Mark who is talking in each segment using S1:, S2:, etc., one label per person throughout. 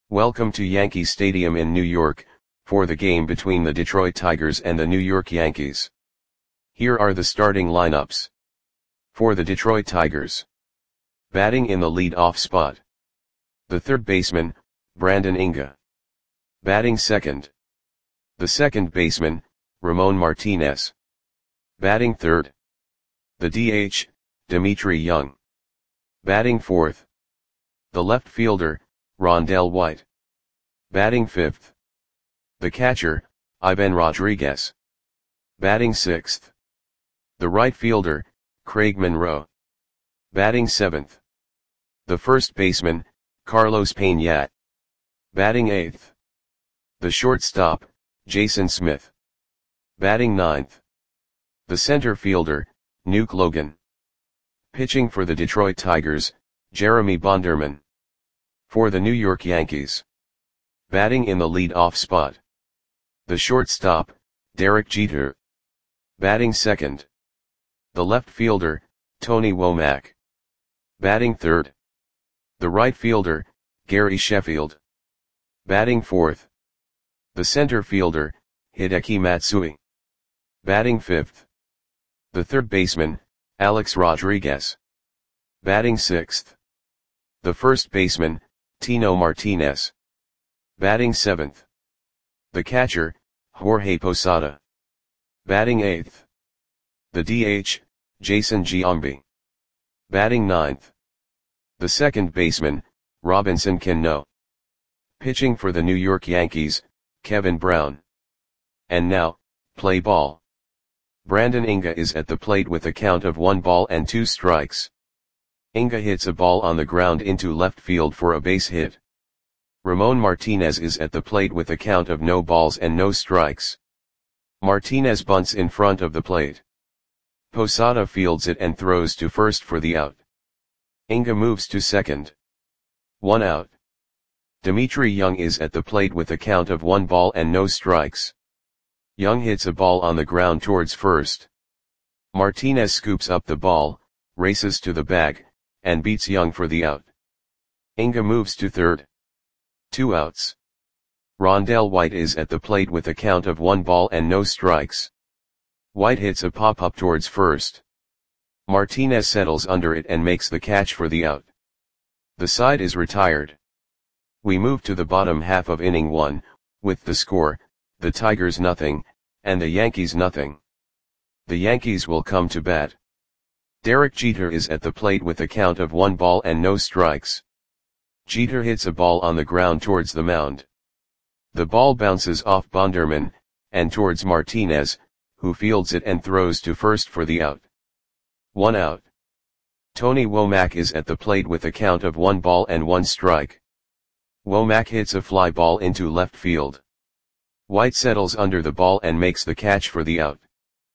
S1: Welcome to Yankee Stadium in New York, for the game between the Detroit Tigers and the New York Yankees. Here are the starting lineups. For the Detroit Tigers. Batting in the lead-off spot. The third baseman, Brandon Inge. Batting second. The second baseman, Ramon Martinez. Batting third. The DH, Dmitri Young. Batting fourth. The left fielder, Rondell White. Batting fifth. The catcher, Ivan Rodriguez. Batting sixth. The right fielder, Craig Monroe. Batting seventh. The first baseman, Carlos Pena. Batting eighth. The shortstop, Jason Smith. Batting ninth. The center fielder, Nuke Logan. Pitching for the Detroit Tigers, Jeremy Bonderman. For the New York Yankees. Batting in the lead-off spot. The shortstop, Derek Jeter. Batting second. The left fielder, Tony Womack. Batting third. The right fielder, Gary Sheffield. Batting fourth. The center fielder, Hideki Matsui. Batting fifth. The third baseman, Alex Rodriguez. Batting sixth. The first baseman, Tino Martinez. Batting seventh. The catcher, Jorge Posada. Batting eighth. The DH, Jason Giambi. Batting ninth. The second baseman, Robinson Cano. Pitching for the New York Yankees, Kevin Brown. And now, play ball. Brandon Inge is at the plate with a count of 1 ball and 2 strikes. Inge hits a ball on the ground into left field for a base hit. Ramon Martinez is at the plate with a count of no balls and no strikes. Martinez bunts in front of the plate. Posada fields it and throws to first for the out. Inge moves to second. 1 out. Dmitri Young is at the plate with a count of 1 ball and no strikes. Young hits a ball on the ground towards first. Martinez scoops up the ball, races to the bag, and beats Young for the out. Inge moves to third. 2 outs. Rondell White is at the plate with a count of 1 ball and no strikes. White hits a pop-up towards first. Martinez settles under it and makes the catch for the out. The side is retired. We move to the bottom half of inning 1, with the score, the Tigers nothing, and the Yankees nothing. The Yankees will come to bat. Derek Jeter is at the plate with a count of 1 ball and no strikes. Jeter hits a ball on the ground towards the mound. The ball bounces off Bonderman, and towards Martinez, who fields it and throws to first for the out. 1 out. Tony Womack is at the plate with a count of 1 ball and 1 strike. Womack hits a fly ball into left field. White settles under the ball and makes the catch for the out.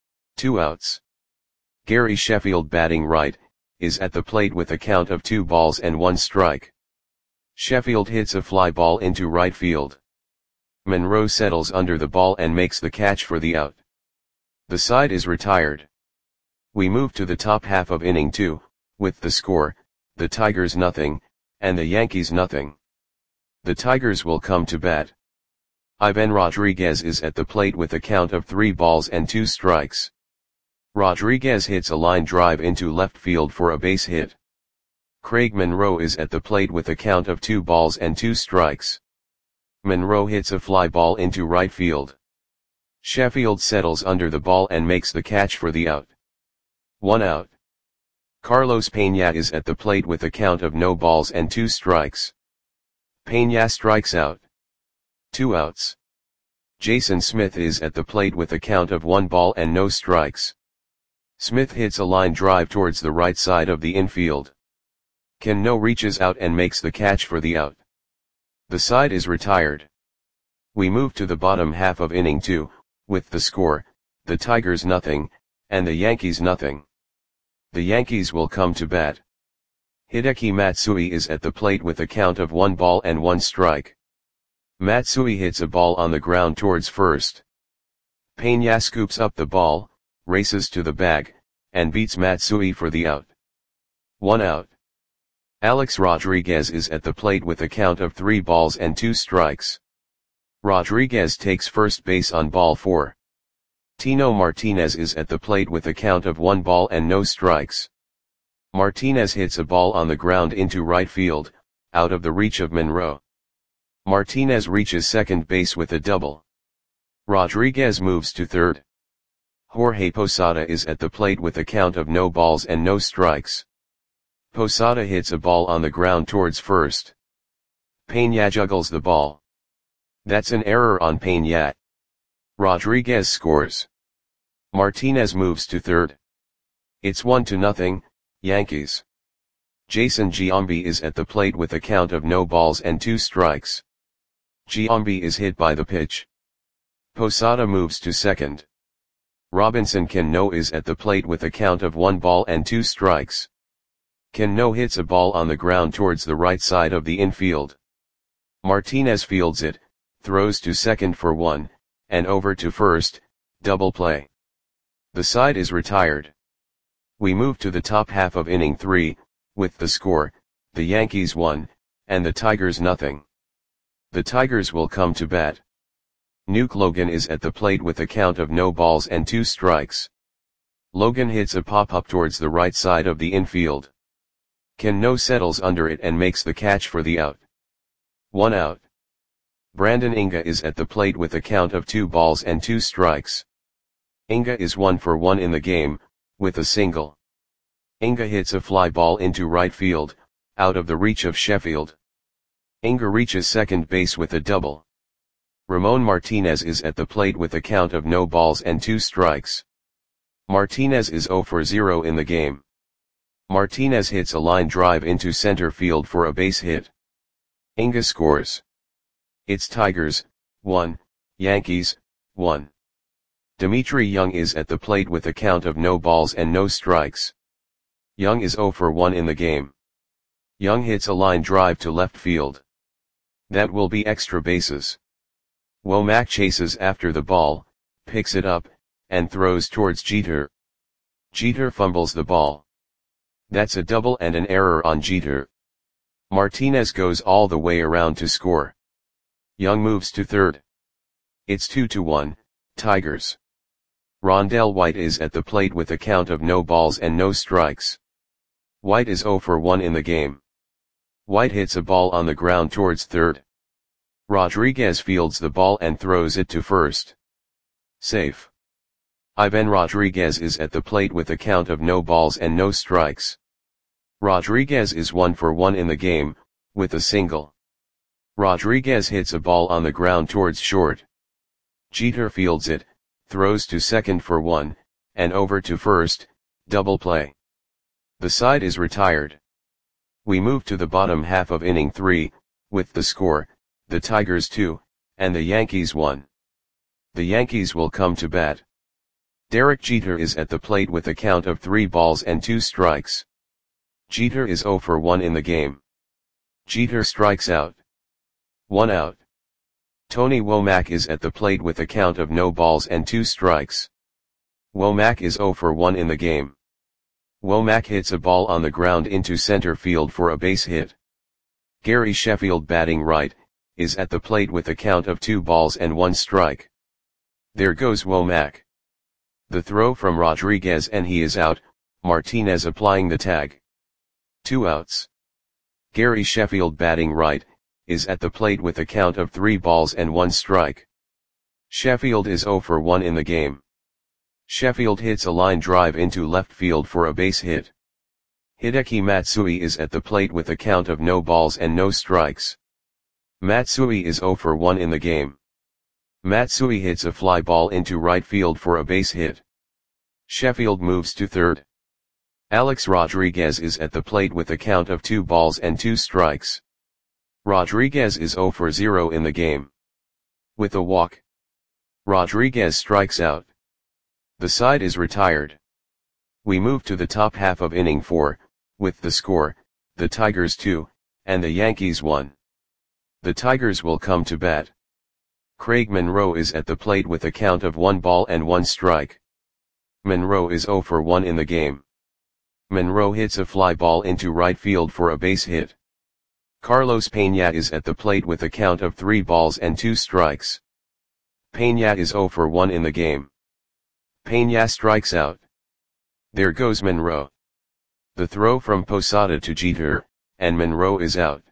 S1: 2 outs. Gary Sheffield, batting right, is at the plate with a count of 2 balls and 1 strike. Sheffield hits a fly ball into right field. Monroe settles under the ball and makes the catch for the out. The side is retired. We move to the top half of inning 2, with the score, the Tigers nothing, and the Yankees nothing. The Tigers will come to bat. Ivan Rodriguez is at the plate with a count of 3 balls and 2 strikes. Rodriguez hits a line drive into left field for a base hit. Craig Monroe is at the plate with a count of 2 balls and 2 strikes. Monroe hits a fly ball into right field. Sheffield settles under the ball and makes the catch for the out. 1 out. Carlos Pena is at the plate with a count of no balls and 2 strikes. Pena strikes out. 2 outs. Jason Smith is at the plate with a count of 1 ball and no strikes. Smith hits a line drive towards the right side of the infield. Cano reaches out and makes the catch for the out. The side is retired. We move to the bottom half of inning 2, with the score, the Tigers nothing, and the Yankees nothing. The Yankees will come to bat. Hideki Matsui is at the plate with a count of 1 ball and 1 strike. Matsui hits a ball on the ground towards first. Pena scoops up the ball, races to the bag, and beats Matsui for the out. 1 out. Alex Rodriguez is at the plate with a count of 3 balls and 2 strikes. Rodriguez takes first base on ball 4. Tino Martinez is at the plate with a count of 1 ball and no strikes. Martinez hits a ball on the ground into right field, out of the reach of Monroe. Martinez reaches second base with a double. Rodriguez moves to third. Jorge Posada is at the plate with a count of no balls and no strikes. Posada hits a ball on the ground towards first. Peña juggles the ball. That's an error on Peña. Rodriguez scores. Martinez moves to third. It's 1-0, Yankees. Jason Giambi is at the plate with a count of no balls and 2 strikes. Giambi is hit by the pitch. Posada moves to second. Robinson Cano is at the plate with a count of 1 ball and 2 strikes. Cano hits a ball on the ground towards the right side of the infield. Martinez fields it, throws to second for 1, and over to first, double play. The side is retired. We move to the top half of inning 3, with the score, the Yankees 1, and the Tigers 0. The Tigers will come to bat. Nuke Logan is at the plate with a count of no balls and 2 strikes. Logan hits a pop-up towards the right side of the infield. Cano settles under it and makes the catch for the out. 1 out. Brandon Inga is at the plate with a count of 2 balls and 2 strikes. Inga is 1 for 1 in the game, with a single. Inga hits a fly ball into right field, out of the reach of Sheffield. Inga reaches second base with a double. Ramon Martinez is at the plate with a count of no balls and 2 strikes. Martinez is 0 for 0 in the game. Martinez hits a line drive into center field for a base hit. Inga scores. It's Tigers, 1, Yankees, 1. Dimitri Young is at the plate with a count of no balls and no strikes. Young is 0 for 1 in the game. Young hits a line drive to left field. That will be extra bases. Womack chases after the ball, picks it up, and throws towards Jeter. Jeter fumbles the ball. That's a double and an error on Jeter. Martinez goes all the way around to score. Young moves to third. It's 2-1, Tigers. Rondell White is at the plate with a count of no balls and no strikes. White is 0 for 1 in the game. White hits a ball on the ground towards third. Rodriguez fields the ball and throws it to first. Safe. Ivan Rodriguez is at the plate with a count of no balls and no strikes. Rodriguez is 1 for 1 in the game, with a single. Rodriguez hits a ball on the ground towards short. Jeter fields it, throws to second for 1, and over to first, double play. The side is retired. We move to the bottom half of inning 3, with the score, the Tigers 2, and the Yankees 1. The Yankees will come to bat. Derek Jeter is at the plate with a count of 3 balls and 2 strikes. Jeter is 0 for 1 in the game. Jeter strikes out. 1 out. Tony Womack is at the plate with a count of no balls and 2 strikes. Womack is 0 for 1 in the game. Womack hits a ball on the ground into center field for a base hit. Gary Sheffield, batting right, is at the plate with a count of 2 balls and 1 strike. There goes Womack. The throw from Rodriguez and he is out, Martinez applying the tag. 2 outs. Gary Sheffield, batting right, is at the plate with a count of 3 balls and 1 strike. Sheffield is 0 for 1 in the game. Sheffield hits a line drive into left field for a base hit. Hideki Matsui is at the plate with a count of no balls and no strikes. Matsui is 0 for 1 in the game. Matsui hits a fly ball into right field for a base hit. Sheffield moves to third. Alex Rodriguez is at the plate with a count of 2 balls and 2 strikes. Rodriguez is 0 for 0 in the game. With a walk, Rodriguez strikes out. The side is retired. We move to the top half of inning 4, with the score, the Tigers 2, and the Yankees 1. The Tigers will come to bat. Craig Monroe is at the plate with a count of 1 ball and 1 strike. Monroe is 0 for 1 in the game. Monroe hits a fly ball into right field for a base hit. Carlos Peña is at the plate with a count of 3 balls and 2 strikes. Peña is 0 for 1 in the game. Peña strikes out. There goes Monroe. The throw from Posada to Jeter, and Monroe is out.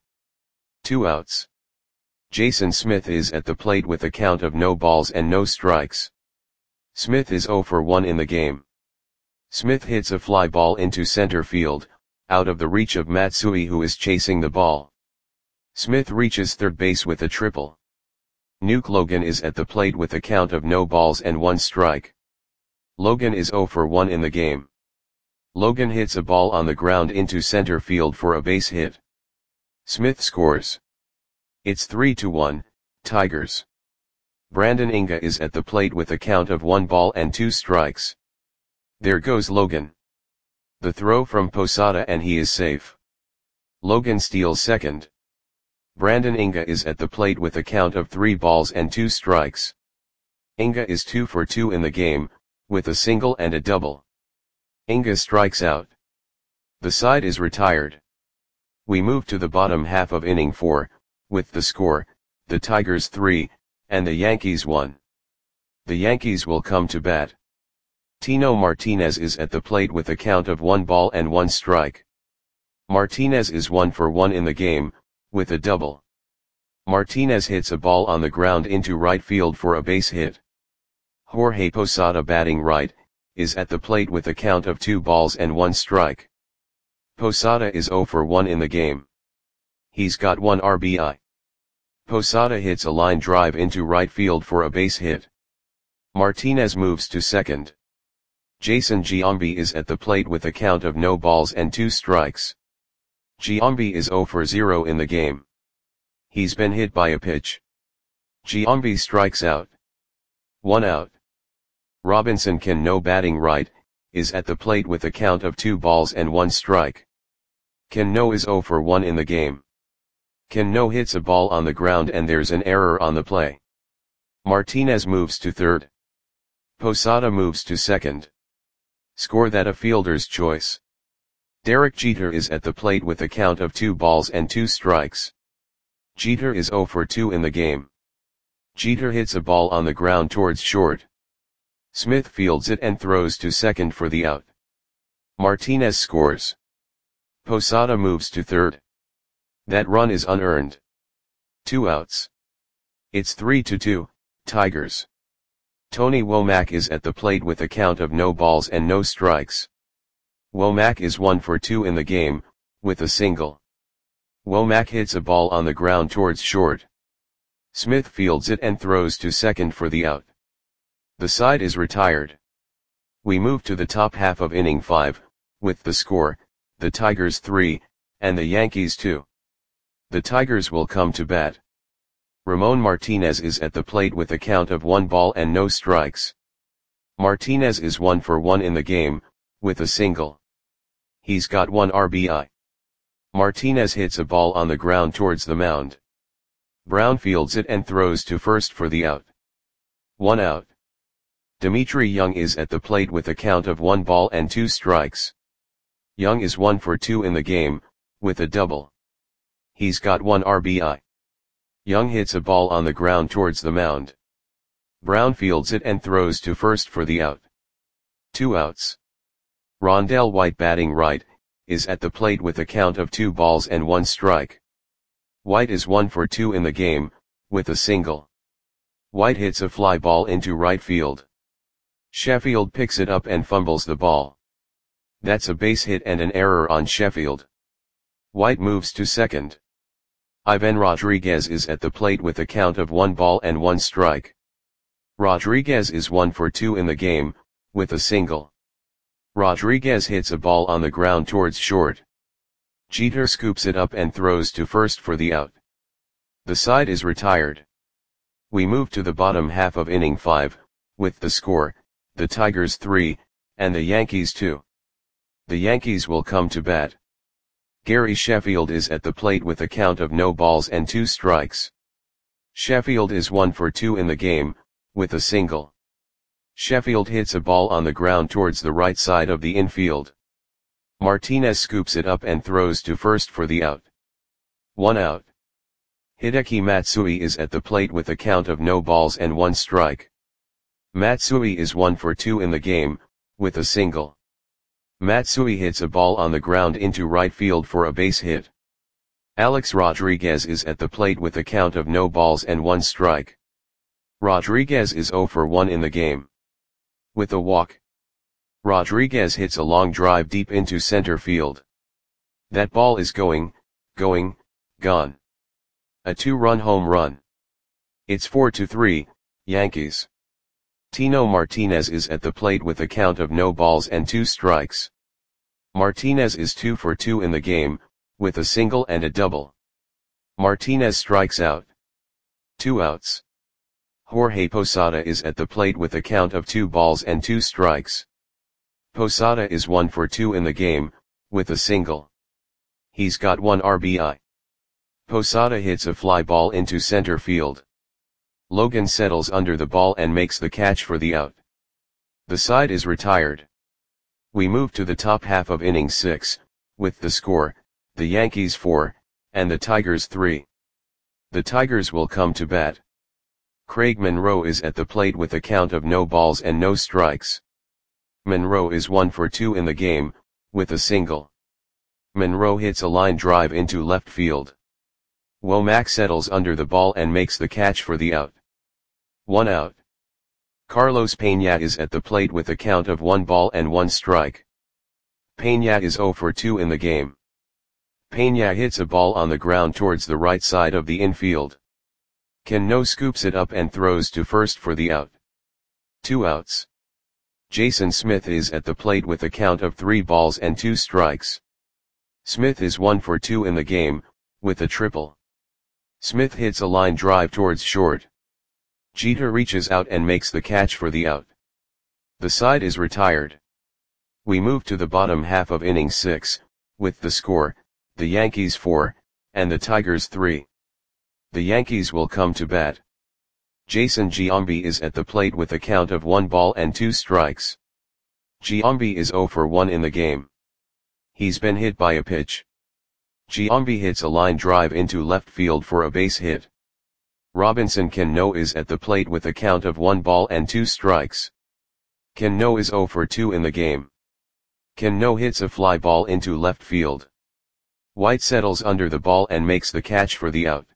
S1: 2 outs. Jason Smith is at the plate with a count of no balls and no strikes. Smith is 0 for 1 in the game. Smith hits a fly ball into center field, out of the reach of Matsui, who is chasing the ball. Smith reaches third base with a triple. Nuke Logan is at the plate with a count of no balls and 1 strike. Logan is 0 for 1 in the game. Logan hits a ball on the ground into center field for a base hit. Smith scores. It's 3-1, Tigers. Brandon Inga is at the plate with a count of 1 ball and 2 strikes. There goes Logan. The throw from Posada and he is safe. Logan steals second. Brandon Inga is at the plate with a count of 3 balls and 2 strikes. Inga is 2 for 2 in the game, with a single and a double. Inga strikes out. The side is retired. We move to the bottom half of inning 4, with the score, the Tigers 3, and the Yankees 1. The Yankees will come to bat. Tino Martinez is at the plate with a count of 1 ball and 1 strike. Martinez is 1 for 1 in the game, with a double. Martinez hits a ball on the ground into right field for a base hit. Jorge Posada, batting right, is at the plate with a count of 2 balls and 1 strike. Posada is 0 for 1 in the game. He's got 1 RBI. Posada hits a line drive into right field for a base hit. Martinez moves to second. Jason Giambi is at the plate with a count of no balls and 2 strikes. Giambi is 0 for 0 in the game. He's been hit by a pitch. Giambi strikes out. 1 out. Robinson Cano, batting right, is at the plate with a count of 2 balls and 1 strike. Cano is 0 for 1 in the game. Cano hits a ball on the ground and there's an error on the play. Martinez moves to third. Posada moves to second. Score that a fielder's choice. Derek Jeter is at the plate with a count of 2 balls and 2 strikes. Jeter is 0 for 2 in the game. Jeter hits a ball on the ground towards short. Smith fields it and throws to second for the out. Martinez scores. Posada moves to third. That run is unearned. 2 outs. It's 3-2, Tigers. Tony Womack is at the plate with a count of no balls and no strikes. Womack is 1 for 2 in the game, with a single. Womack hits a ball on the ground towards short. Smith fields it and throws to second for the out. The side is retired. We move to the top half of inning 5, with the score, the Tigers 3, and the Yankees 2. The Tigers will come to bat. Ramon Martinez is at the plate with a count of 1 ball and no strikes. Martinez is 1 for 1 in the game, with a single. He's got 1 RBI. Martinez hits a ball on the ground towards the mound. Brown fields it and throws to first for the out. 1 out. Dimitri Young is at the plate with a count of 1 ball and 2 strikes. Young is 1 for 2 in the game, with a double. He's got 1 RBI. Young hits a ball on the ground towards the mound. Brown fields it and throws to first for the out. 2 outs. Rondell White, batting right, is at the plate with a count of 2 balls and 1 strike. White is 1 for 2 in the game, with a single. White hits a fly ball into right field. Sheffield picks it up and fumbles the ball. That's a base hit and an error on Sheffield. White moves to second. Ivan Rodriguez is at the plate with a count of 1 ball and 1 strike. Rodriguez is 1 for 2 in the game, with a single. Rodriguez hits a ball on the ground towards short. Jeter scoops it up and throws to first for the out. The side is retired. We move to the bottom half of inning 5, with the score, the Tigers 3, and the Yankees 2. The Yankees will come to bat. Gary Sheffield is at the plate with a count of no balls and 2 strikes. Sheffield is 1 for 2 in the game, with a single. Sheffield hits a ball on the ground towards the right side of the infield. Martinez scoops it up and throws to first for the out. 1 out. Hideki Matsui is at the plate with a count of no balls and 1 strike. Matsui is 1 for 2 in the game, with a single. Matsui hits a ball on the ground into right field for a base hit. Alex Rodriguez is at the plate with a count of no balls and 1 strike. Rodriguez is 0 for 1 in the game. With a walk, Rodriguez hits a long drive deep into center field. That ball is gone. A 2-run home run. It's 4-3, Yankees. Tino Martinez is at the plate with a count of no balls and 2 strikes. Martinez is 2 for 2 in the game, with a single and a double. Martinez strikes out. 2 outs. Jorge Posada is at the plate with a count of 2 balls and 2 strikes. Posada is 1 for 2 in the game, with a single. He's got 1 RBI. Posada hits a fly ball into center field. Logan settles under the ball and makes the catch for the out. The side is retired. We move to the top half of inning 6, with the score, the Yankees 4, and the Tigers 3. The Tigers will come to bat. Craig Monroe is at the plate with a count of no balls and no strikes. Monroe is 1 for 2 in the game, with a single. Monroe hits a line drive into left field. Womack settles under the ball and makes the catch for the out. 1 out. Carlos Peña is at the plate with a count of 1 ball and 1 strike. Peña is 0 for 2 in the game. Peña hits a ball on the ground towards the right side of the infield. Cano scoops it up and throws to first for the out. 2 outs. Jason Smith is at the plate with a count of 3 balls and 2 strikes. Smith is 1 for 2 in the game, with a triple. Smith hits a line drive towards short. Jeter reaches out and makes the catch for the out. The side is retired. We move to the bottom half of inning 6, with the score, the Yankees 4, and the Tigers 3. The Yankees will come to bat. Jason Giambi is at the plate with a count of 1 ball and 2 strikes. Giambi is 0 for 1 in the game. He's been hit by a pitch. Giambi hits a line drive into left field for a base hit. Robinson Cano is at the plate with a count of 1 ball and 2 strikes. Cano is 0 for 2 in the game. Cano hits a fly ball into left field. White settles under the ball and makes the catch for the out.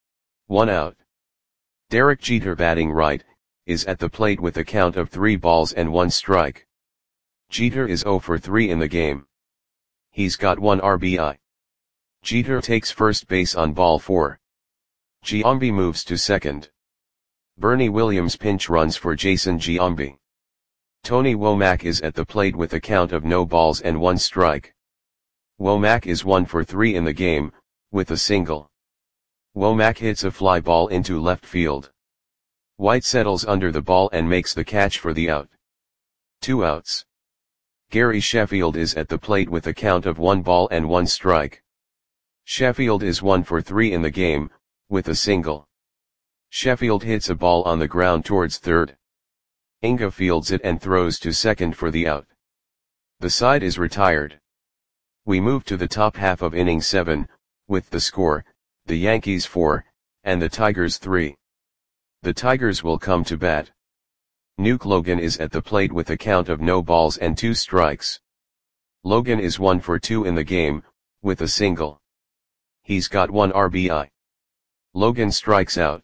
S1: 1 out. Derek Jeter, batting right, is at the plate with a count of 3 balls and 1 strike. Jeter is 0 for 3 in the game. He's got 1 RBI. Jeter takes first base on ball 4. Giambi moves to second. Bernie Williams pinch runs for Jason Giambi. Tony Womack is at the plate with a count of no balls and 1 strike. Womack is 1 for 3 in the game, with a single. Womack hits a fly ball into left field. White settles under the ball and makes the catch for the out. 2 outs. Gary Sheffield is at the plate with a count of 1 ball and 1 strike. Sheffield is 1 for 3 in the game, with a single. Sheffield hits a ball on the ground towards third. Inga fields it and throws to second for the out. The side is retired. We move to the top half of inning 7, with the score, the Yankees 4, and the Tigers 3. The Tigers will come to bat. Nuke Logan is at the plate with a count of no balls and 2 strikes. Logan is 1 for 2 in the game, with a single. He's got 1 RBI. Logan strikes out.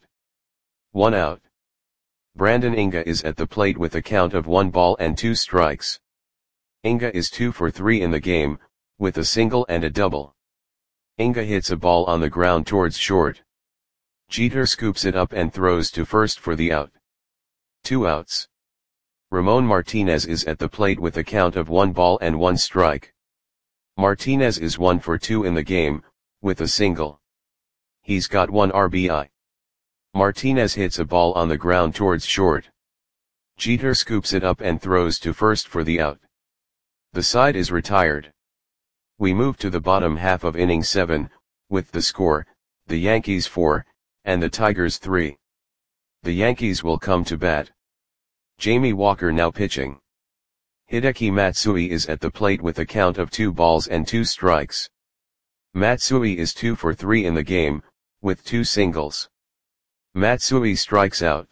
S1: 1 out. Brandon Inga is at the plate with a count of 1 ball and 2 strikes. Inga is 2 for 3 in the game, with a single and a double. Inga hits a ball on the ground towards short. Jeter scoops it up and throws to first for the out. 2 outs. Ramon Martinez is at the plate with a count of 1 ball and 1 strike. Martinez is 1 for 2 in the game, with a single. He's got 1 RBI. Martinez hits a ball on the ground towards short. Jeter scoops it up and throws to first for the out. The side is retired. We move to the bottom half of inning 7, with the score, the Yankees 4, and the Tigers 3. The Yankees will come to bat. Jamie Walker now pitching. Hideki Matsui is at the plate with a count of 2 balls and 2 strikes. Matsui is 2 for 3 in the game, with 2 singles. Matsui strikes out.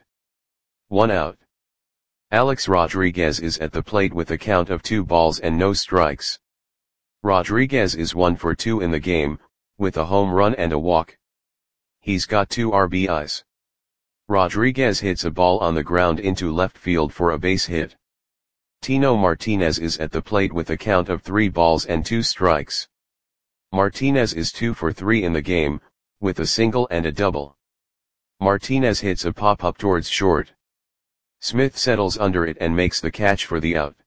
S1: 1 out. Alex Rodriguez is at the plate with a count of 2 balls and no strikes. Rodriguez is 1 for 2 in the game, with a home run and a walk. He's got 2 RBIs. Rodriguez hits a ball on the ground into left field for a base hit. Tino Martinez is at the plate with a count of 3 balls and 2 strikes. Martinez is 2 for 3 in the game, with a single and a double. Martinez hits a pop-up towards short. Smith settles under it and makes the catch for the out.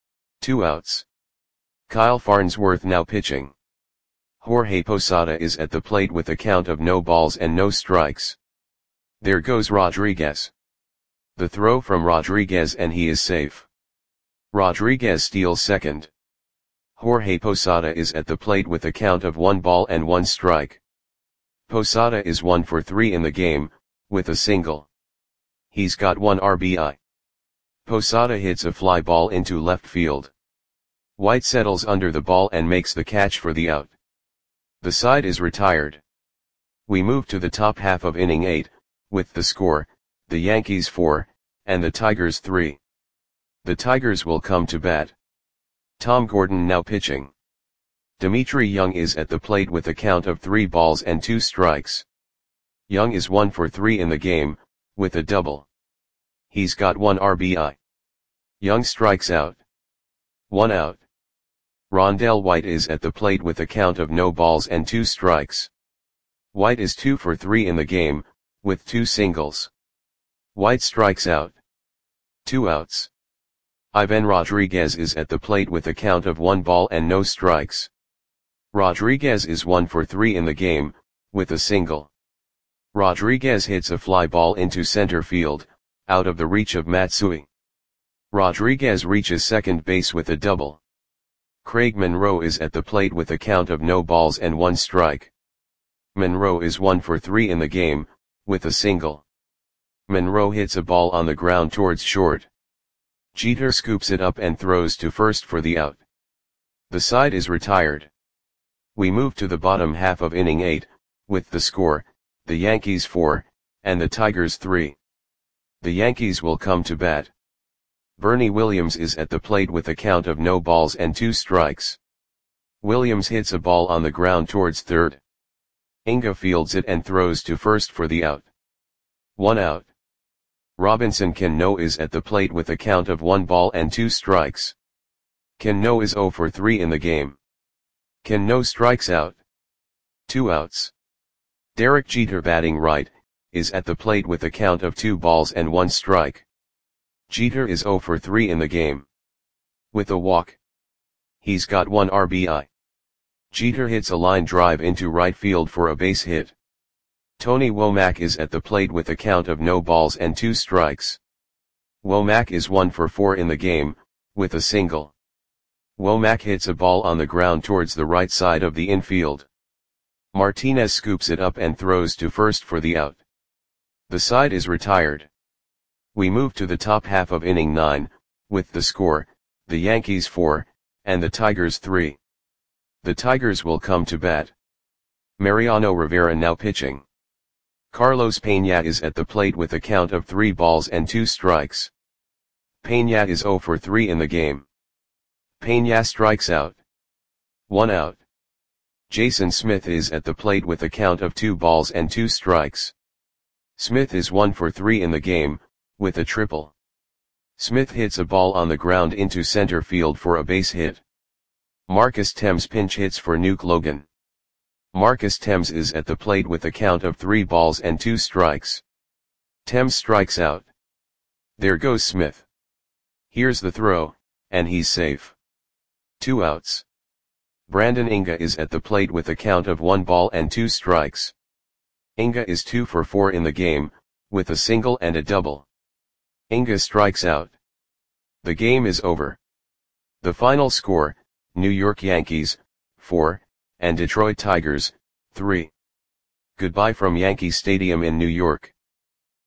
S1: 2 outs. Kyle Farnsworth now pitching. Jorge Posada is at the plate with a count of no balls and no strikes. There goes Rodriguez. The throw from Rodriguez and he is safe. Rodriguez steals second. Jorge Posada is at the plate with a count of 1 ball and 1 strike. Posada is 1 for 3 in the game, with a single. He's got 1 RBI. Posada hits a fly ball into left field. White settles under the ball and makes the catch for the out. The side is retired. We move to the top half of inning 8, with the score, the Yankees 4, and the Tigers 3. The Tigers will come to bat. Tom Gordon now pitching. Dimitri Young is at the plate with a count of 3 balls and 2 strikes. Young is 1 for 3 in the game, with a double. He's got 1 RBI. Young strikes out. 1 out. Rondell White is at the plate with a count of no balls and 2 strikes. White is 2 for 3 in the game, with 2 singles. White strikes out. 2 outs. Ivan Rodriguez is at the plate with a count of 1 ball and no strikes. Rodriguez is 1 for 3 in the game, with a single. Rodriguez hits a fly ball into center field, out of the reach of Matsui. Rodriguez reaches second base with a double. Craig Monroe is at the plate with a count of no balls and 1 strike. Monroe is 1 for 3 in the game, with a single. Monroe hits a ball on the ground towards short. Jeter scoops it up and throws to first for the out. The side is retired. We move to the bottom half of inning 8, with the score, the Yankees 4, and the Tigers 3. The Yankees will come to bat. Bernie Williams is at the plate with a count of no balls and 2 strikes. Williams hits a ball on the ground towards third. Inga fields it and throws to first for the out. 1 out. Robinson Cano is at the plate with a count of 1 ball and 2 strikes. Cano is 0 for 3 in the game. Cano strikes out. 2 outs. Derek Jeter batting right, is at the plate with a count of 2 balls and 1 strike. Jeter is 0 for 3 in the game. With a walk. He's got 1 RBI. Jeter hits a line drive into right field for a base hit. Tony Womack is at the plate with a count of no balls and 2 strikes. Womack is 1 for 4 in the game, with a single. Womack hits a ball on the ground towards the right side of the infield. Martinez scoops it up and throws to first for the out. The side is retired. We move to the top half of inning 9, with the score, the Yankees 4, and the Tigers 3. The Tigers will come to bat. Mariano Rivera now pitching. Carlos Peña is at the plate with a count of 3 balls and 2 strikes. Peña is 0 for 3 in the game. Peña strikes out. 1 out. Jason Smith is at the plate with a count of 2 balls and 2 strikes. Smith is 1 for 3 in the game, with a triple. Smith hits a ball on the ground into center field for a base hit. Marcus Thames pinch hits for Nuke Logan. Marcus Thames is at the plate with a count of 3 balls and 2 strikes. Thames strikes out. There goes Smith. Here's the throw, and he's safe. 2 outs. Brandon Inga is at the plate with a count of 1 ball and 2 strikes. Inga is 2 for 4 in the game, with a single and a double. Inga strikes out. The game is over. The final score, New York Yankees, 4, and Detroit Tigers, 3. Goodbye from Yankee Stadium in New York.